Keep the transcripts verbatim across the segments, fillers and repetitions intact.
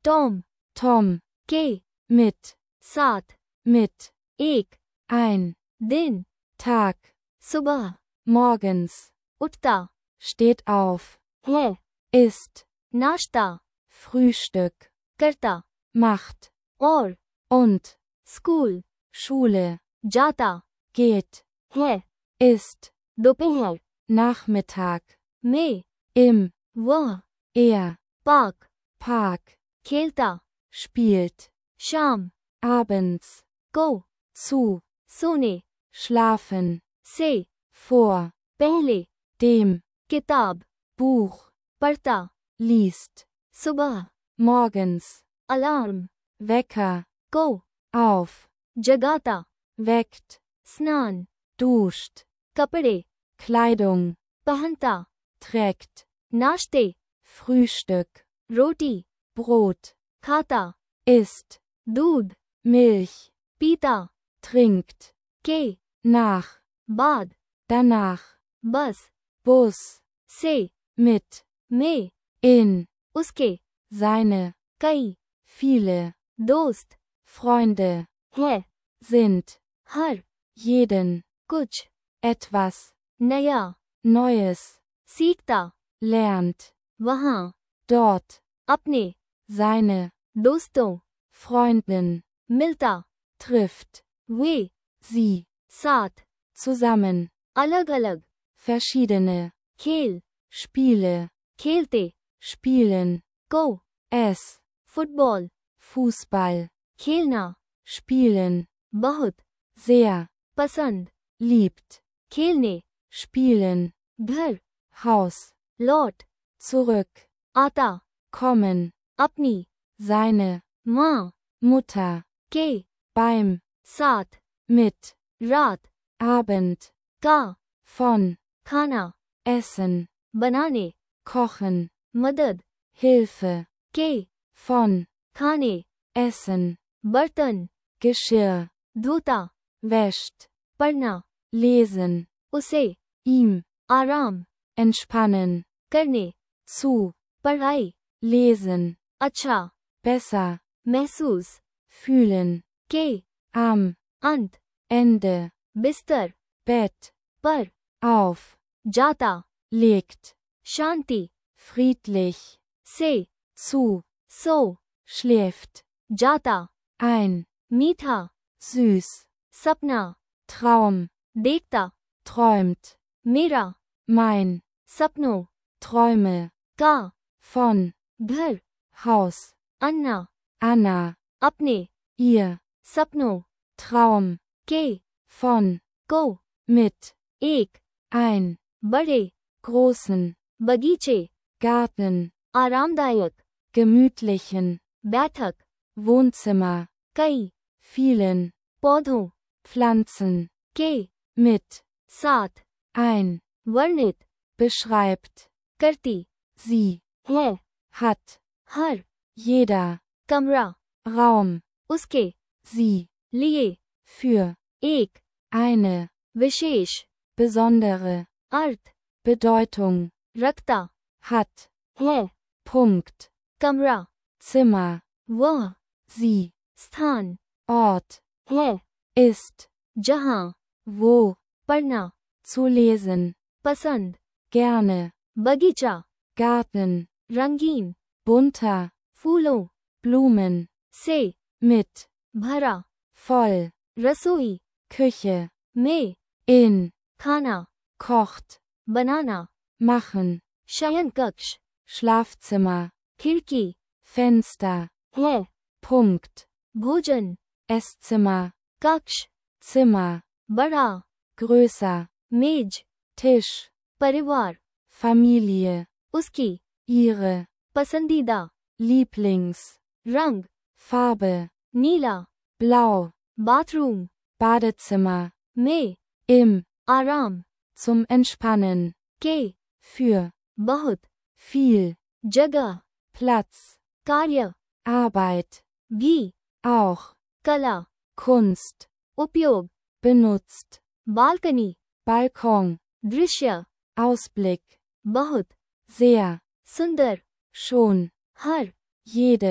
Tom, Tom, के, mit, साथ, mit, एक, ein, दिन, Tag, सुबह, morgens, उठता, steht auf, है, isst, नाश्ता, Frühstück, करता, macht, और, und, स्कूल, Schule, जाता, geht, है, ist, दोपहर, Nachmittag, में, im, वह, er, पार्क, Park, खेलता, spielt, शाम, abends, को, zu, सोने, schlafen, से, vor, पहले, dem, किताब, Buch, पढ़ता, liest, सुबह, morgens, अलार्म, Wecker, को, auf, जगाता, weckt, स्नान, duscht, कपड़े, Kleidung, पहनता, trägt, नाश्ते, Frühstück, रोटी, Brot, खाता, isst, दूध, Milch, पीता, trinkt, के, nach, बाद, danach, बस, Bus, से, mit, में, in, उसके, seine, कई, viele, दोस्त, Freunde, है, sind, हर, jeden, कुछ, etwas, नया, Neues, सीखता, lernt, वहाँ, dort, अपने, seine, दोस्तों, Freundin, मिलता, trifft, वे, sie, साथ, zusammen, अलग अलग, verschiedene, खेल, Spiele, खेलते, spielen, को, es, फुटबॉल, Fußball, खेलना, spielen, बहुत, sehr, पसंद, liebt, खेलने, spielen, घर, Haus, लौट, zurück, आता, kommen, अपनी, seine, माँ, Mutter, के, beim, साथ, mit, रात, Abend, का, von, खाना, essen, बनाने, kochen, मदद, Hilfe, के, von, खाने, essen, बर्तन, Geschirr, धोता, wäscht, पढ़ना, lesen, उसे, ihm, आराम, entspannen, करने, zu, पढ़ाई, lesen, अच्छा, besser, महसूस, fühlen, के, am, अंत, Ende, बिस्तर, Bett, पर, auf, जाता, legt, शांति, friedlich, से, zu, सो, schläft, जाता, ein, मीठा, süß, सपना, Traum, देखता, träumt, मेरा, mein, सपनों, Träume, का, von, घर, Haus, अन्ना, Anna, अपने, ihr, सपनों, Traum, के, von, को, mit, एक, ein, बड़े, großen, बगीचे, Garten, आरामदायक, gemütlichen, बैठक, Wohnzimmer, कई, vielen, पौधों, Pflanzen, के, mit, साथ, ein, वर्णित, beschreibt, करती, sie, है, hat, हर, jeder, कमरा, Raum, उसके, sie, लिए, für, एक, eine, विशेष, besondere, अर्थ, Bedeutung, रखता, hat, है, Punkt, कमरा, Zimmer, वह, sie, स्थान, Ort, है, ist, जहाँ, wo, पढ़ना, zu lesen, पसंद, gerne, बगीचा, Garten, रंगीन, bunter, फूलों, Blumen, से, mit, भरा, voll, रसोई, Küche, में, in, खाना, kocht, बनाना, machen, शयन कक्ष, Schlafzimmer, खिड़की, Fenster, है, Punkt, भोजन, Esszimmer, कक्ष, Zimmer, बड़ा, größer, मेज, Tisch, परिवार, Familie, उसकी, ihre, पसंदीदा, Lieblings, रंग, Farbe, नीला, blau, बाथरूम, Badezimmer, में, im, आराम, zum Entspannen, के, für, बहुत, viel, जगह, Platz, कार्य, Arbeit, भी, auch, कला, Kunst, उपयोग, benutzt, बालकनी, Balkon, दृश्य, Ausblick, बहुत, sehr, सुंदर, schon, हर, jede,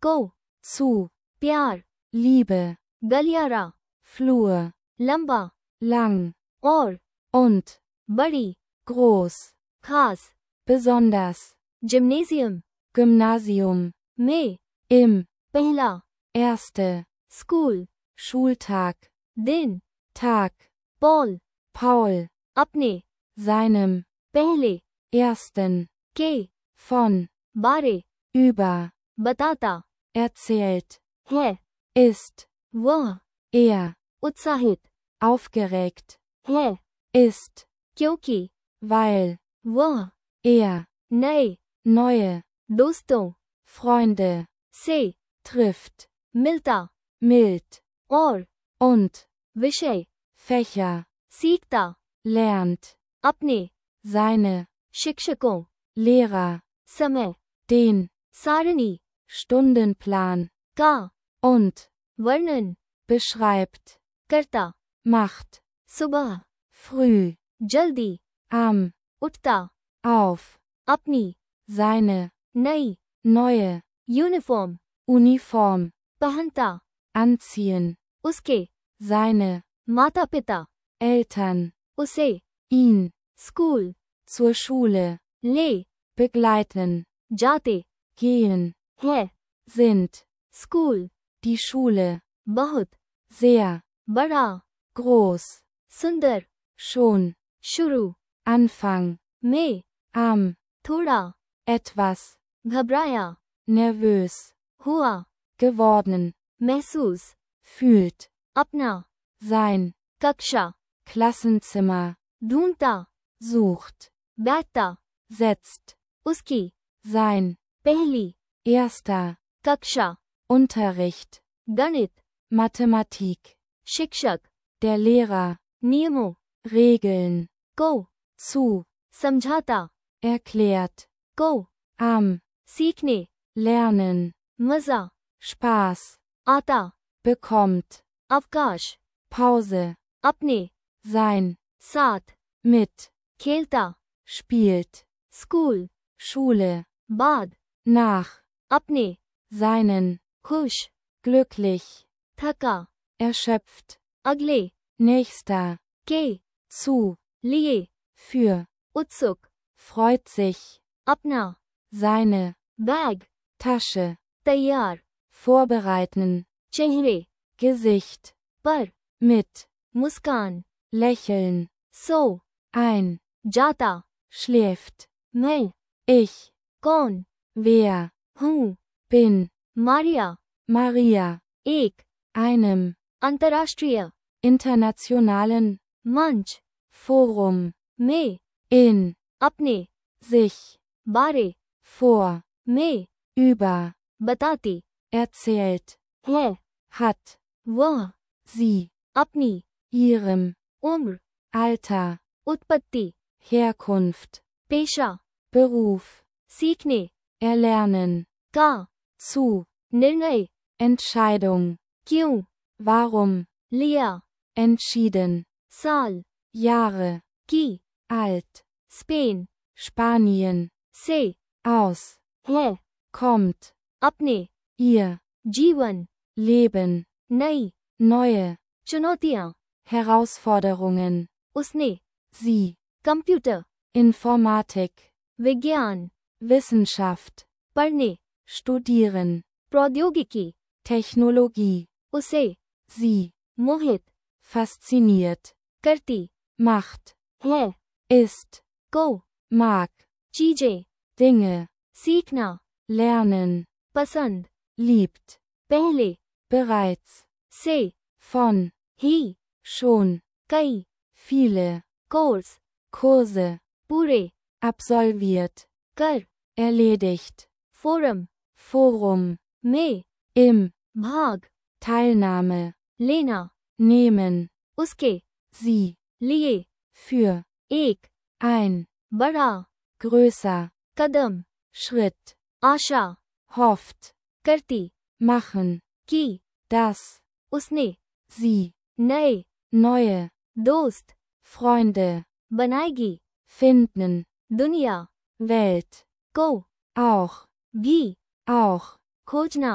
को, zu, प्यार, Liebe, गलियारा, Flur, लंबा, lang, और, und, बड़ी, groß, खास, besonders, जिम्नेजियम, Gymnasium, में, im, पहला, erste, स्कूल, Schultag, दिन, Tag, पॉल, Paul, अपने, seinem, पहले, ersten, के, von, बारे, über, बताता, erzählt, है, ist, वह, er, उत्साहित, aufgeregt, है, ist, क्योंकि, weil, वह, er, नए, neue, दोस्तों, Freunde, से, trifft, मिलता, mild, और, und, विषय, Fächer, सीखता, lernt, अपने, seine, शिक्षकों, Lehrer, समय, den, सारणी, Stundenplan, का, und, वर्णन, beschreibt, करता, macht, सुबह, früh, जल्दी, am, उठता, auf, अपनी, seine, नई, neue, यूनिफॉर्म, Uniform, पहनता, anziehen, उसके, seine, माता पिता, Eltern, उसे, ihn, स्कूल, zur Schule, ले, begleiten, जाते, gehen, है, sind, स्कूल, die Schule, बहुत, sehr, बड़ा, groß, सुंदर, schon, शुरू, Anfang, में, am, थोड़ा, etwas, घबराया, nervös, हुआ, geworden, महसूस, fühlt, अपना, sein, कक्षा, Klassenzimmer, ढूंढता, sucht, बैठता, setzt, उसकी, sein, पहली, erster, कक्षा, Unterricht, गणित, Mathematik, शिक्षक, der Lehrer, नियमों, Regeln, को, zu, समझाता, erklärt, को, am, सीखने, lernen, मजा, Spaß, आता, bekommt, अवकाश, Pause, अपने, sein, साथ, mit, खेलता, spielt, स्कूल, Schule, बाद, nach, अपने, seinen, खुश, glücklich, थका, erschöpft, अगले, nächster, के, zu, लिए, für, उत्सुक, freut sich, अपना, seine, बैग, Tasche, तैयार, vorbereiten, चेहरे, Gesicht, पर, mit, मुस्कान, lächeln, सो, ein, जाता, schläft, मैं, ich, कौन, wer, हूँ, bin, मारिया, Maria, एक, einem, अंतर्राष्ट्रीय, internationalen, मंच, Forum, में, in, अपने, sich, बारे, vor, में, über, बताती, erzählt, है, hat, वह, sie, अपनी, ihrem, उम्र, Alter, उत्पत्ति, Herkunft, पेशा, Beruf, सीखने, erlernen, का, zu, निर्णय, Entscheidung, क्यों, warum, लिया, entschieden, साल, Jahre, की, alt, स्पेन, Spanien, से, aus, है, kommt, अपने, ihr, जीवन, Leben, नई, neue, चुनौतियां, Herausforderungen, उसने, sie, कंप्यूटर, Informatik, विज्ञान, Wissenschaft, पढ़ने, studieren, प्रौद्योगिकी, Technologie, उसे, sie, मोहित, fasziniert, करती, macht, है, ist, को, mag, चीजें, Dinge, सीखना, lernen, पसंद, liebt, पहले, bereits, से, von, ही, schon, कई, viele, कोर्स, Kurse, पूरे, absolviert, कर, erledigt, फोरम, Forum, में, im, भाग, Teilnahme, लेना, nehmen, उसके, sie, लिए, für, एक, ein, बड़ा, größer, कदम, Schritt, आशा, hofft, करती, machen, की, das, उसने, sie, नए, neue, दोस्त, Freunde, बनाएगी, finden, दुनिया, Welt, को, auch, भी, auch, खोजना,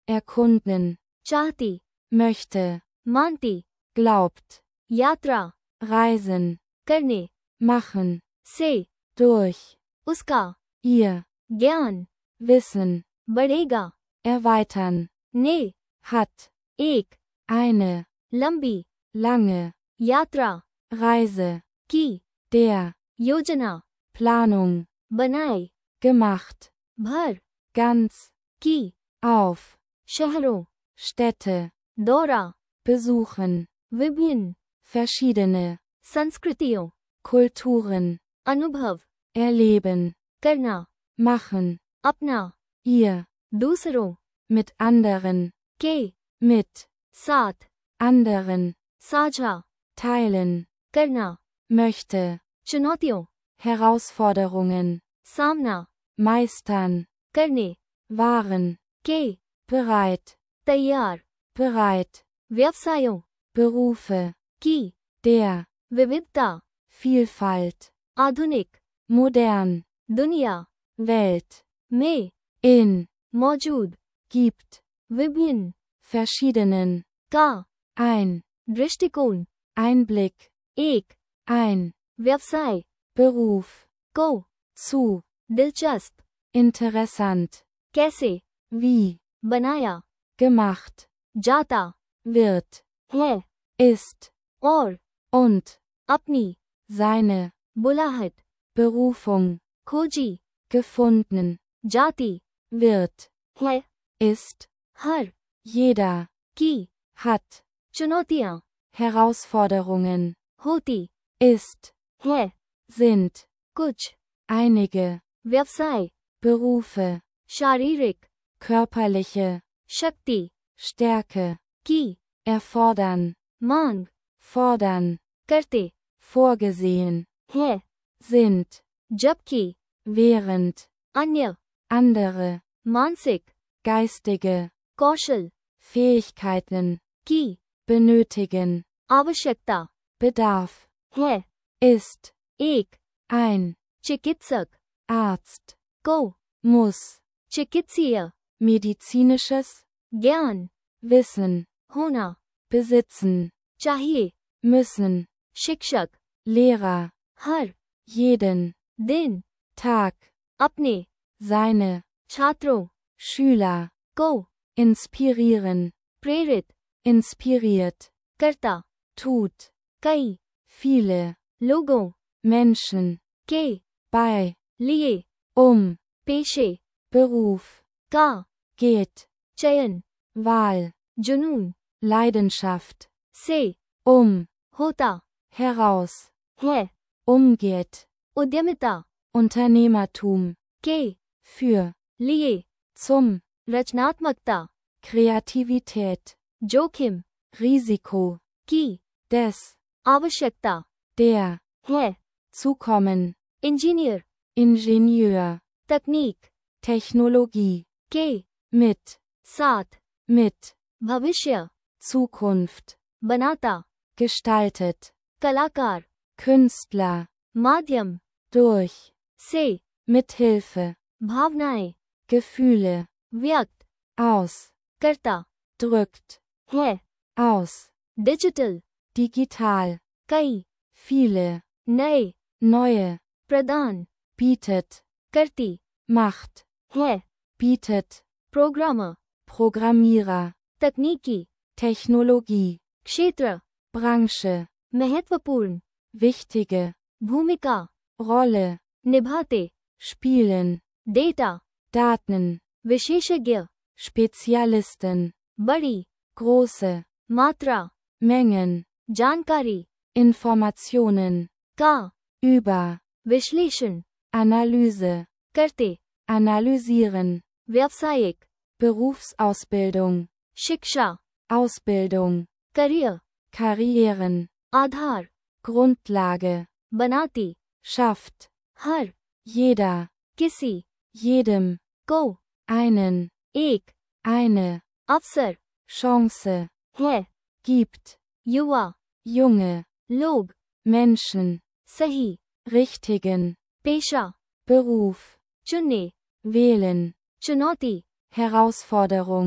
erkunden, चाहती, möchte, मानती, glaubt, यात्रा, reisen, करने, machen, से, durch, उसका, ihr, ज्ञान, wissen, बढ़ेगा, erweitern, ने, hat, एक, eine, लंबी, lange, यात्रा, Reise, की, der, योजना, Planung, बनाए, gemacht, भर, ganz, की, auf, शहरों, Städte, दौरा, besuchen, विभिन्न, verschiedene, संस्कृतियों, Kulturen, अनुभव, erleben, करना, machen, अपना, ihr, दूसरों, mit anderen, के, mit, साथ, anderen, साझा, teilen, करना, möchte, चुनौतियों, Herausforderungen, सामना, meistern, करने, waren, के, bereit, तैयार, bereit, व्यवसायों, Berufe, की, der, विविधता, Vielfalt, आधुनिक, modern, दुनिया, Welt, में, in, मौजूद, gibt, विभिन्न, verschiedenen, का, ein, दृष्टिकोण, Einblick, एक, ein, व्यवसाय, Beruf, को, zu, दिलचस्प, interessant, कैसे, wie, बनाया, gemacht, जाता, wird, है, ist, और, und, अपनी, seine, बुलाहट, Berufung, खोजी, gefunden, जाती, wird, है, ist, हर, jeder, की, hat, चुनौतियाँ, Herausforderungen, होती, ist, है, sind, कुछ, einige, व्यवसाय, Berufe, शारीरिक, körperliche, शक्ति, Stärke, की, erfordern, मांग, fordern, करते, vorgesehen, है, sind, जबकि, während, अन्य, andere, मानसिक, geistige, कौशल, Fähigkeiten, की, benötigen, आवश्यकता, Bedarf, है, ist, एक, ein, चिकित्सक, Arzt, को, muss, चिकित्सीय, medizinisches, ज्ञान, Wissen, होना, besitzen, चाहिए, müssen, शिक्षक, Lehrer, हर, jeden, दिन, Tag, अपने, seine, छात्रों, Schüler, को, inspirieren, प्रेरित, inspiriert, करता, tut, कई, viele, लोगों, Menschen, के, bei, लिए, um, पेशे, Beruf, का, geht, चयन, Wahl, जुनून, Leidenschaft, से, um, होता, heraus, है, umgeht, उद्यमिता, Unternehmertum, के, für, लिए, zum, रचनात्मकता, Kreativität, जोखिम, Risiko, की, des, आवश्यकता, der, है, zukommen, इंजीनियर, Ingenieur, तकनीक, Technologie, के, mit, साथ, mit, भविष्य, Zukunft, बनाता, gestaltet, कलाकार, Künstler, माध्यम, durch, से, mithilfe, भावनाएं, Gefühle, व्यक्त, aus, करता, drückt, है, aus, डिजिटल, digital, कई, viele, नए, neue, प्रदान, bietet, करती, macht, है, bietet, प्रोग्रामर, Programmierer, तकनीकी, Technologie, क्षेत्र, Branche, महत्वपूर्ण, wichtige, भूमिका, Rolle, निभाते, spielen, डेटा, Daten, विशेषज्ञ, Spezialisten, बड़ी, große, मात्रा, Mengen, जानकारी, Informationen, का, über, विश्लेषण, Analyse, करते, analysieren, व्यावसायिक, Berufsausbildung, शिक्षा, Ausbildung, करियर, Karrieren, आधार, Grundlage, बनाती, schafft, हर, jeder, किसी, jedem, को, einen, एक, eine, अवसर, Chance, है, gibt, युवा, junge, लोग, Menschen, सही, richtigen, पेशा, Beruf, चुनने, wählen, चुनौती, Herausforderung,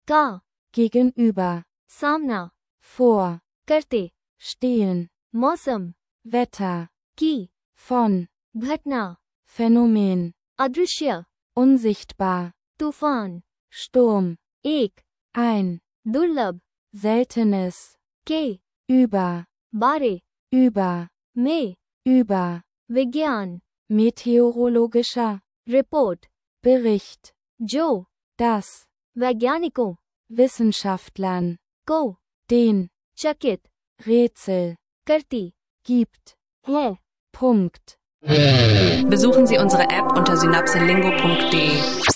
का, gegenüber, सामना, vor, करते, stehen, मौसम, Wetter, की, von, घटना, Phänomen, अदृश्य, unsichtbar, तूफान, Sturm, एक, ein, दुर्लभ, seltenes, के, über, बारे, über, में, über, विज्ञान, meteorologischer, रिपोर्ट, Bericht, जो, das, वैज्ञानिकों, Wissenschaftlern, को, den, चकित, Rätsel, करती, gibt, है. Punkt. Besuchen Sie unsere App unter synapselingo punkt de.